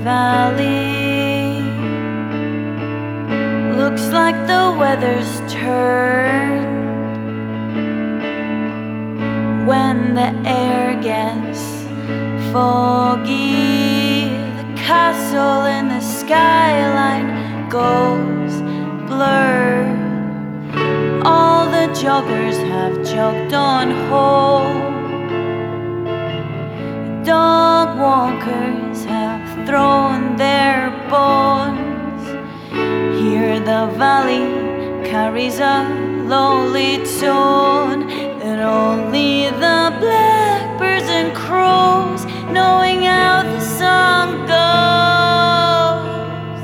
valley. Looks like the weather's turned when the air gets foggy. The castle in the skyline goes blurred. All the joggers have jogged on home. Dog walkers have thrown their bones. Here the valley carries a lonely tone that only the blackbirds and crows, knowing how the song goes.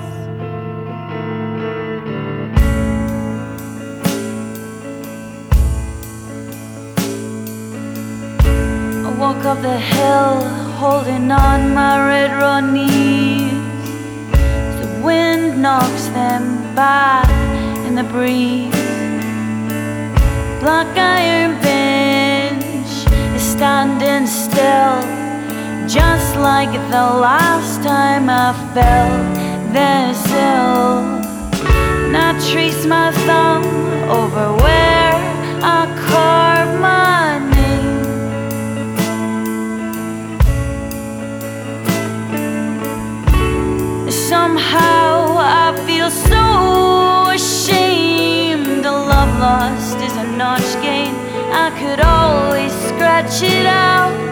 I walk up the hill holding on my red raw knees. The wind knocks them back in the breeze. Black iron bench is standing still, just like the last time I felt this ill. And I trace my thumb over where I carved my name. Somehow I feel so ashamed. A love lost is a notch gain. I could always scratch it out.